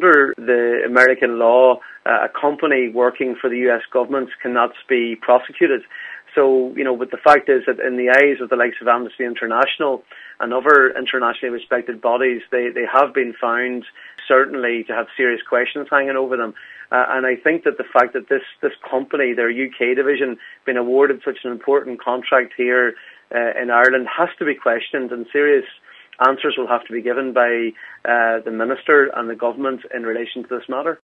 under the American law, a company working for the US government cannot be prosecuted. So, but the fact is that in the eyes of the likes of Amnesty International and other internationally respected bodies, they have been found certainly to have serious questions hanging over them. And I think that the fact that this company, their UK division, been awarded such an important contract here in Ireland has to be questioned, and serious answers will have to be given by the Minister and the government in relation to this matter.